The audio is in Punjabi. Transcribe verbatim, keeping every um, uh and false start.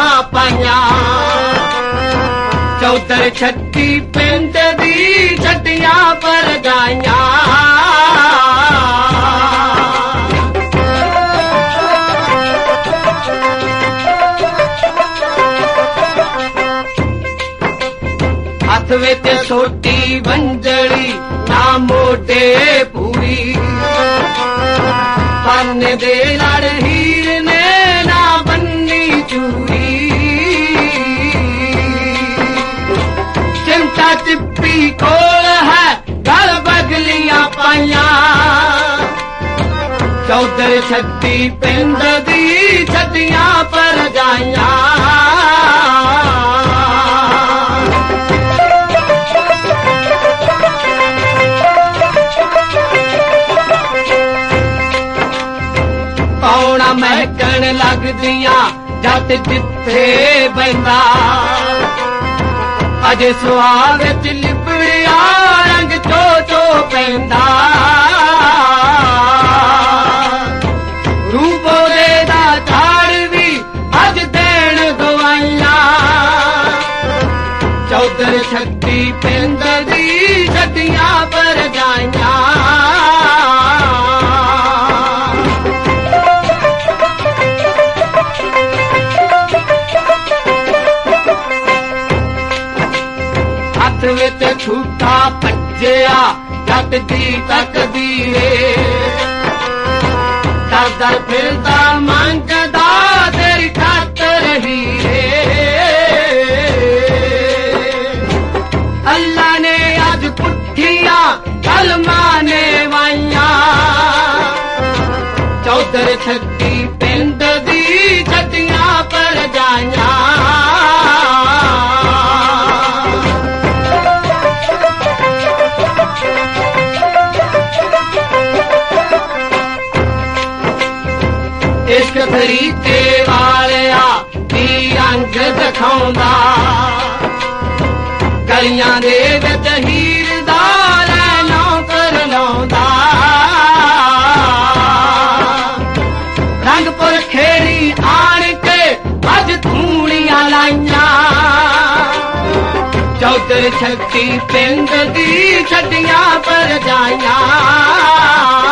ਪਾਈਆਂ ਚੌਧਰ ਛੱਤੀ ਪਿੰਡ ਦੀ ਛੱਡੀਆਂ ਪਰਜਾਈਆਂ ਹੱਥ ਵਿੱਚ ਛੋਟੀ ਵੰਜੜੀ ਨਾ ਮੋਢੇ ਪੂਰੀ ਕੰਨ ਦੇ ਲੜ ਹੀਰ ਨੇ ਨਾ ਬੰਨੀ ਚੂੜੀ ਚਿਮਟਾ ਚਿੱਪੀ ਕੋਲ ਹੈ ਗਲ ਬਗਲੀਆਂ ਪਾਈਆਂ ਚੌਧਰ ਛੱਤੀ ਪਿੰਡ ਦੀ ਛੱਡੀਆਂ ਪਰਜਾਈਆਂ ਮਹਿਕਣ ਲੱਗਦੀਆਂ ਜੱਟ ਜਿੱਥੇ ਬੈਂਦਾ ਅਜੇ ਸੁਆਹ ਵਿੱਚ ਲਿਬੜਿਆ ਰੰਗ ਚੋ ਚੋ ਪੈਂਦਾ ਰੂਪੋ ਦੇ ਦਾ ਝਾੜ ਵੀ ਅੱਜ ਦੇਣ ਗਵਾਈਆਂ ਚੌਧਰ ਛੱਤੀ ਪਿੰਡ ਦੀ ਛੱਡੀਆਂ ਪਰਜਾਈਆਂ ਵਿੱਚ ਛੂਟਾ ਭੱਜਿਆ ਜੱਟ ਦੀ ਤਕਦੀਰੇ ਦਰ ਦਰ ਫਿਰਦਾ ਮੰਗਦਾ ਤੇਰੀ ਖਾਤਰ ਹੀਰੇ ਅੱਲਾ ਨੇ ਅੱਜ ਪੁੱਠੀਆਂ ਕਲਮਾਂ ਨੇ ਵਾਈਆਂ ਚੌਧਰ ਛੱਤੀ ਪਿੰਡ ਦੀ ਛੱਡੀਆਂ ਪਰਜਾਈਆਂ ਇਸ਼ਕ ਤਰੀਕੇ ਵਾਲਿਆ ਕੀ ਰੰਗ ਦਿਖਾਉਂਦਾ ਗਲੀਆਂ ਦੇ ਵਿੱਚ ਹੀਰ ਦਾ ਲੈਣੋਂ ਕਰ ਲਾਉਂਦਾ ਰੰਗਪੁਰ ਖੇੜੀ ਆਣ ਕੇ ਅੱਜ ਧੂਣੀਆਂ ਲਾਈਆਂ ਚੌਧਰ ਛੱਤੀ ਪਿੰਡ ਦੀ ਛੱਡੀਆਂ ਪਰਜਾਈਆਂ